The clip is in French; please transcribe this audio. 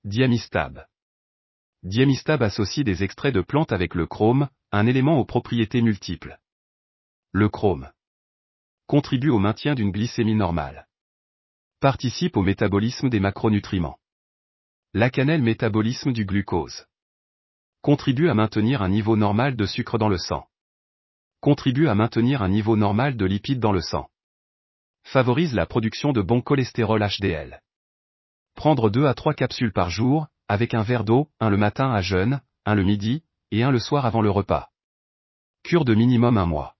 Diamistab. Diamistab associe des extraits de plantes avec le chrome, un élément aux propriétés multiples. Le chrome contribue au maintien d'une glycémie normale. Participe au métabolisme des macronutriments. La cannelle métabolisme du glucose. Contribue à maintenir un niveau normal de sucre dans le sang. Contribue à maintenir un niveau normal de lipides dans le sang. Favorise la production de bon cholestérol HDL. Prendre 2 à 3 capsules par jour, avec un verre d'eau, un le matin à jeûne, un le midi, et un le soir avant le repas. Cure de minimum 1 mois.